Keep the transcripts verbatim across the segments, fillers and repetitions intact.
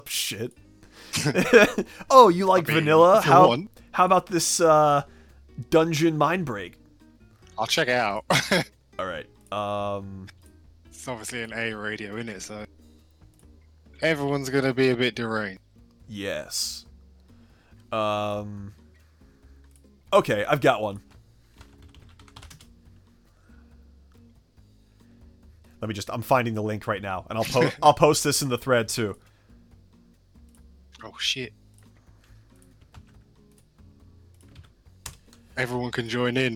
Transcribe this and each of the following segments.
Shit. Oh, you like I mean, vanilla? if you How want. how about this uh, dungeon mind break? I'll check it out. All right. Um. It's obviously an A radio, isn't it? So everyone's gonna be a bit deranged. Yes. Um. Okay, I've got one. Let me just. I'm finding the link right now, and I'll post. I'll post this in the thread too. Oh shit! Everyone can join in.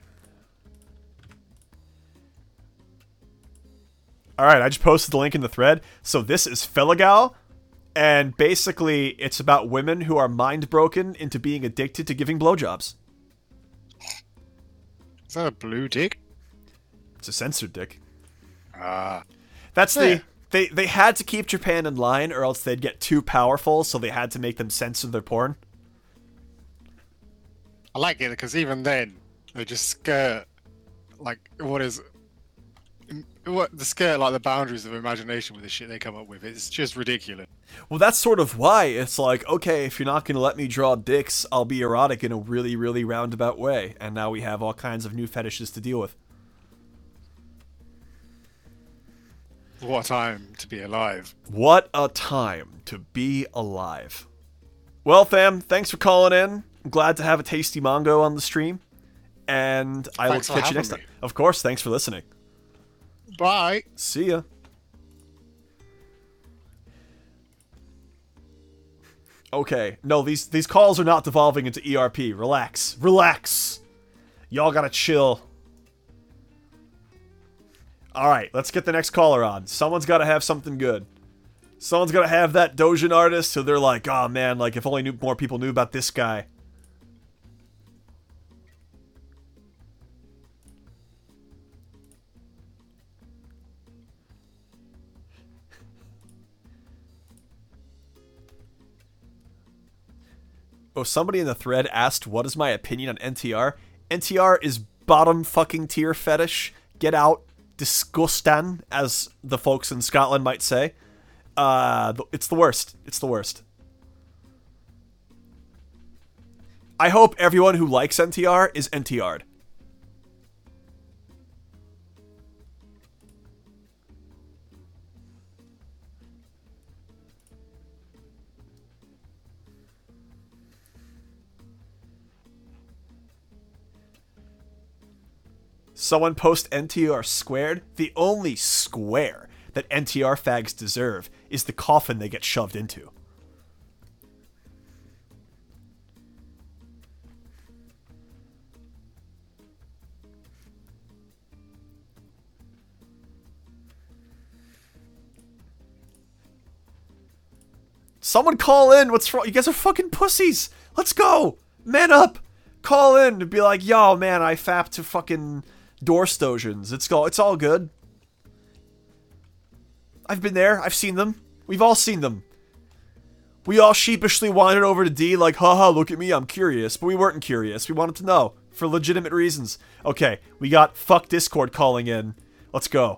All right, I just posted the link in the thread. So this is Felagal, and basically it's about women who are mind broken into being addicted to giving blowjobs. Is that a blue dick? It's a censored dick. Ah. That's Yeah. the they they had to keep Japan in line, or else they'd get too powerful. So they had to make them censor their porn. I like it because even then they just skirt like what is what the skirt like the boundaries of imagination with the shit they come up with. It's just ridiculous. Well, that's sort of why it's like, okay, if you're not gonna let me draw dicks, I'll be erotic in a really, really roundabout way. And now we have all kinds of new fetishes to deal with. What a time to be alive. What a time to be alive. Well, fam, thanks for calling in. I'm glad to have a tasty Mongo on the stream. And I Thanks will for catch you having next me. time. Of course, thanks for listening. Bye. See ya. Okay, no, these these calls are not devolving into E R P. Relax. Relax. Y'all gotta chill. Alright, let's get the next caller on. Someone's gotta have something good. Someone's gotta have that Dojin artist who they're like, oh man, like if only knew, more people knew about this guy. Oh, somebody in the thread asked, what is my opinion on N T R? N T R is bottom fucking tier fetish. Get out. Disgusting, as the folks in Scotland might say. Uh, it's the worst. It's the worst. I hope everyone who likes N T R is N T R'd. Someone post N T R squared. The only square that N T R fags deserve is the coffin they get shoved into. Someone call in. What's wrong? You guys are fucking pussies. Let's go. Man up. Call in and be like, yo, man, I fapped to fucking Doorstosions. It's all, it's all good. I've been there. I've seen them. We've all seen them. We all sheepishly wandered over to D like, haha, look at me, I'm curious. But we weren't curious. We wanted to know. For legitimate reasons. Okay, we got Fuck Discord calling in. Let's go.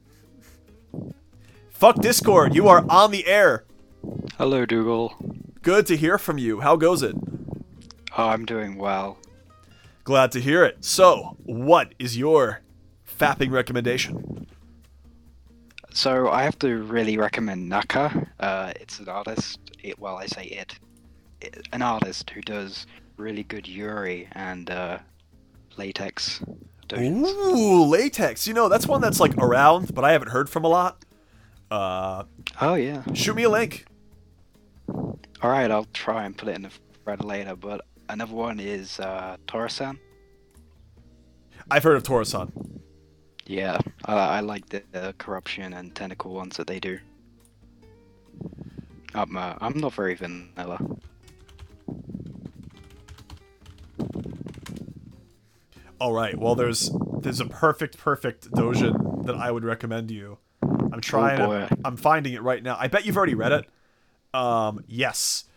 Fuck Discord, you are on the air. Hello, Dougal. Good to hear from you. How goes it? Oh, I'm doing well. Glad to hear it. So, what is your fapping recommendation? So, I have to really recommend Naka. Uh, it's an artist, it, well, I say it, it, an artist who does really good Yuri and uh, latex dojins. Ooh, latex. You know, that's one that's like around, but I haven't heard from a lot. Uh, Oh, yeah. shoot me a link. Alright, I'll try and put it in the thread later, but another one is uh, Torasan. I've heard of Torasan. Yeah, I, I like the, the corruption and tentacle ones that they do. I'm, uh, I'm not very vanilla. All right. Well, there's there's a perfect perfect dojin that I would recommend to you. I'm trying. Oh boy. to, I'm finding it right now. I bet you've already read it. Um, yes.